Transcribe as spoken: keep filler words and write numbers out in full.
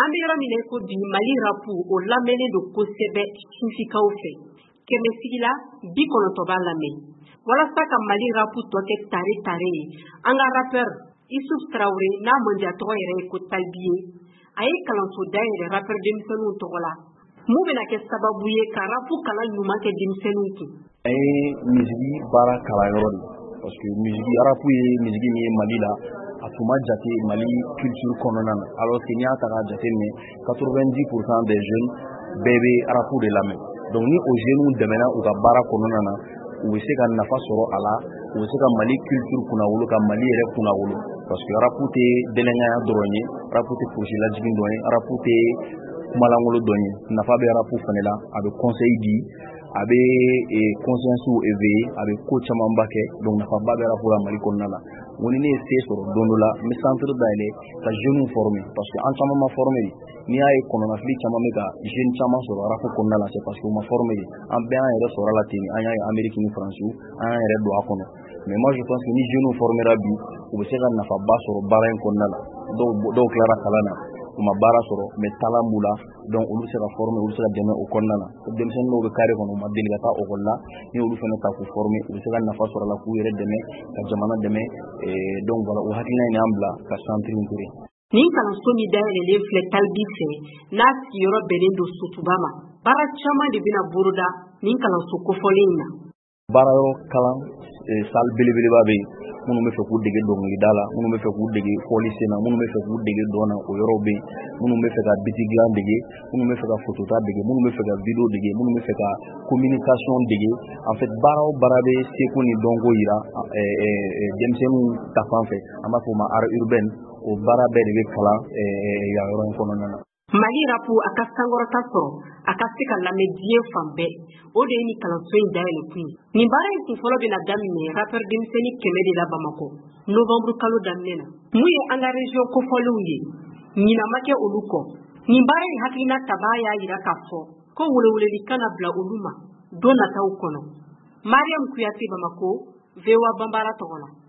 An bɛ yɔrɔ min ko bi Mali rapu o lamɛnnen don kosɛbɛ sinfikaw fɛ. Kɛmɛ sigi la bi kɔnɔntɔn b'a lamɛn. Walasa ka Mali rapu tɔ kɛ tare tare ye, an ka rappeur Isuf Traoré n'a mandiya tɔgɔ yɛrɛ ye ko Talbi ye, a ye kalanso dayɛlɛ rappeur denmisɛnninw tɔgɔ la. Mun bɛna kɛ sababu ye ka rapu kalan ɲuman kɛ denmisɛnninw kun. A ye misigi baara kalanyɔrɔ de parce que misigi rapu ye misigi min ye Mali la a tun ma jate Mali culture kɔnɔna na alors que n'i y'a ta k'a jateminɛ quatre-vingt-dix pour cent des jeunes bɛɛ bɛ rapu de lamɛn. Donc ni o jeunes dɛmɛna u ka baara kɔnɔna na u bɛ se ka nafa sɔrɔ a la, u bɛ se ka Mali culture kunnawolo ka Mali yɛrɛ kunnawolo parce que rapu tɛ dɛlɛnganya dɔrɔn ye, rapu tɛ fosi lajigin dɔrɔn ye, rapu tɛ kumalangolo dɔrɔn ye, nafa bɛ rapu fana la, a bɛ conseil di, a bɛ conscience éveiller, a bɛ ko camanba kɛ, donc nafaba bɛ rapu la Mali kɔnɔna la. Mun ni ne ye se sɔrɔ don dɔ la n bɛ centre dayɛlɛ ka jeunes former parce que an caman ma former de, n'i y'a ye kɔnɔnafili caman bɛ ka jeunes caman sɔrɔ rapu kɔnɔna la c'est parce que u ma former de, an bɛɛ an yɛrɛ sɔrɔ la ten, an y'a ye Amérique ni France an y'an yɛrɛ don a kɔnɔ. Mais moi je pense que ni jeunes formera bi u bɛ se ka nafaba sɔrɔ baara in kɔnɔna la. Dɔw dɔw tilara kalan na u ma baara sɔrɔ mais talent b'u la, donc olu bɛ se ka former, olu bɛ se ka dɛmɛ o kɔnɔna na. Denmisɛnnin dɔw bɛ carré kɔnɔ u ma deli ka taa école la, ni olu fana ta k'u former u bɛ se ka nafa sɔrɔ a la k'u yɛrɛ dɛmɛ ka jamana dɛmɛ, donc voilà o hakilina in y'an bila ka centre in créer. Nin kalanso min dayɛlɛlen filɛ Talbi fɛ n'a sigiyɔrɔ bɛnnen don Sotuba ma, baara caman de bɛna boloda nin kalanso kofɔlen in na. Baara yɔrɔ kalan salle belebeleba bɛ yen minnu bɛ fɛ k'u dege dɔnkilida la, minnu bɛ fɛ k'u dege fɔli sen na, minnu bɛ fɛ k'u dege dɔn na, o yɔrɔw bɛ yen, minnu bɛ fɛ ka biti dilan dege, minnu bɛ fɛ ka photota dege, minnu bɛ fɛ ka video dege, minnu bɛ fɛ ka communication dege. En fait baara o baara bɛ seko ni dɔnko yira denmisɛnninw ta fan fɛ, an b'a fɔ o ma art urbain, o baara bɛɛ de bɛ kalan yan yɔrɔ in kɔnɔna na. Mali rapu a ka sankɔrɔta sɔrɔ a ka se ka lamɛn diɲɛ fan bɛɛ, o de ye ni kalanso in dayɛlɛ kun ye. Nin baara in kun fɔlɔ bɛna daminɛ rappeur denmisɛnnin kɛmɛ de la Bamako novembre kalo daminɛ na. Mun ye an ka région kofɔlenw ye? Ɲina ma kɛ olu kɔ. Nin baara in hakilina tabaa y'a yira k'a fɔ ko weleweleli kana bila olu ma don nataw kɔnɔ. Mariam Kuyate Bamako, V O A Bambara tɔgɔ la.